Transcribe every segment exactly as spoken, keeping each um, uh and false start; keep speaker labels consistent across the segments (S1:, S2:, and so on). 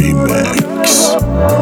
S1: Remix.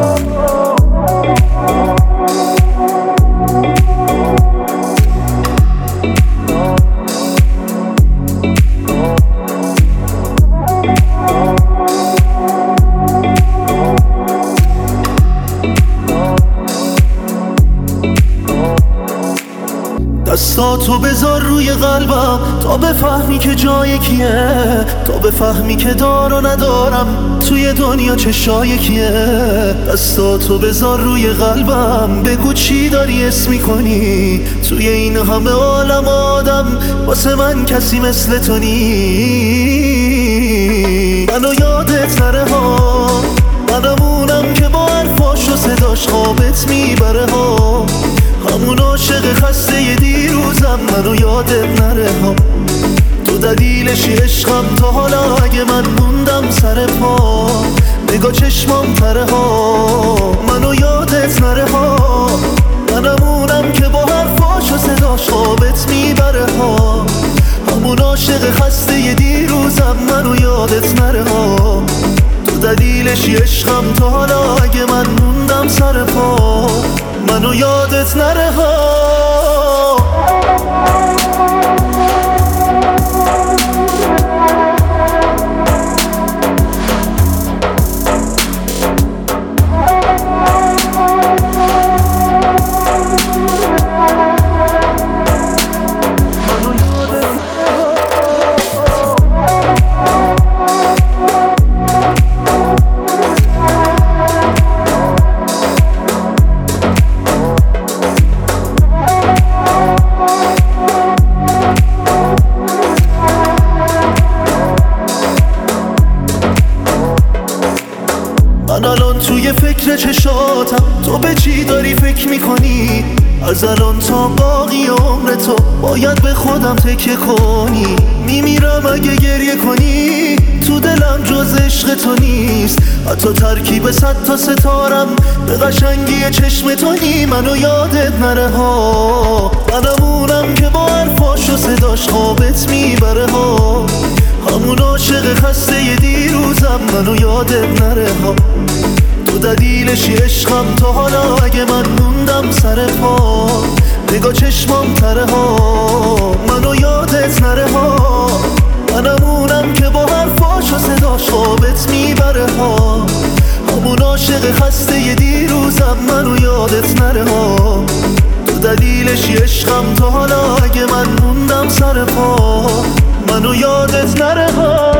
S2: دستاتو بذار روی قلبم تا بفهمی که جای کیه، تا بفهمی که دار و ندارم توی دنیا چشای کیه. دستاتو بذار روی قلبم بگو چی داری اسم میکنی، توی این همه عالم آدم واسه من کسی مثل تو نی. منو یادت نره ها، منمونم که با حرفاش و صداش خوابت میبره ها، همون عاشق خسته ی دیروزم. منو یادت نره ها، تو دلیلشی عشقم تا حالا اگه من موندم سر پا، نگاه چشمام تره ها. منو یادت نره ها، منمونم که با حرفاش و صداش خوابت میبره ها، همون عاشق خسته ی دیروزم. منو یادت نره ها، تو دلیلشی عشقم تا حالا اگه من موندم سر پا، منو یادت نره ها. من الان توی فکر چشاتم، تو به چی داری فکر میکنی؟ از الان تا باقی عمر تو باید به خودم تکیه کنی. میمیرم اگه گریه کنی، تو دلم جز عشق تو نیست، حتی ترکیب صد تا ستارم به قشنگی چشم تو نی. منو یادت نره ها، منمونم که با حرفاش و صداش خوابت میبره ها، همون عاشق خسته ی دیروزم. منو یادت نره ها، تو دلیلشی عشقم تا حالا اگه من موندم سر پا، نگاه چشمام تره ها. منو یادت نره ها، منمونم که با حرفاش و صداش خوابت میبره ها، همون عاشق خسته ی دیروزم. منو یادت نره ها، تو دلیلشی عشقم تا حالا اگه من موندم سر پا، منو یادت نره ها.